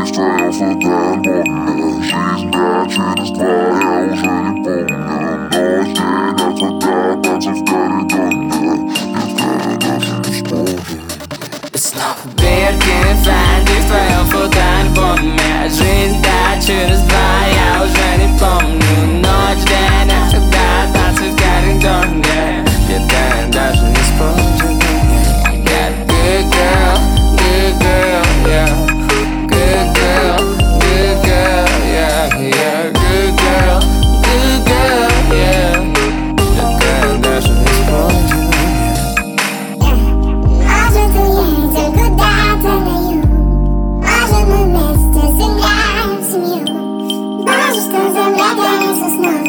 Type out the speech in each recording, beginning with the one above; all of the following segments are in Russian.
в твоем фотоальбоме. Жизнь, да, через два я уже не помню. Ночь, день, навсегда, танцы в коридоре. Детка, я даже не вспомню. И снова Биркин, Фэнди в твоем фотоальбоме. Жизнь, да, через два я уже не помню. Ночь, день, навсегда, танцы в коридоре. Детка, я даже не вспомню. Yeah, good girl, yeah. Good girl, yeah, yeah. Good girl, yeah. Детка, я даже не вспомню. Может, уедем куда-то на юг. Может, мы вместе сыграем в семью. Боже, что за владелец снова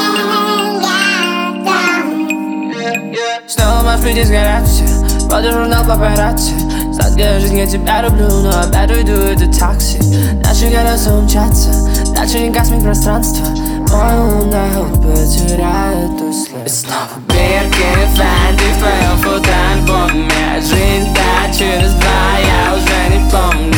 меня готов. Снова можешь прийти сгорать все. Смотрю журнал папарацци. Сладкая жизнь, я тебя люблю, но опять уйду, это такси. Наши голоса умчатся, дальше не гаснет пространство. Мой ум на ход потеряет услед. И снова Биркин, Фэнди в твоем фотоальбоме. Жизнь, да, через два я уже не помню.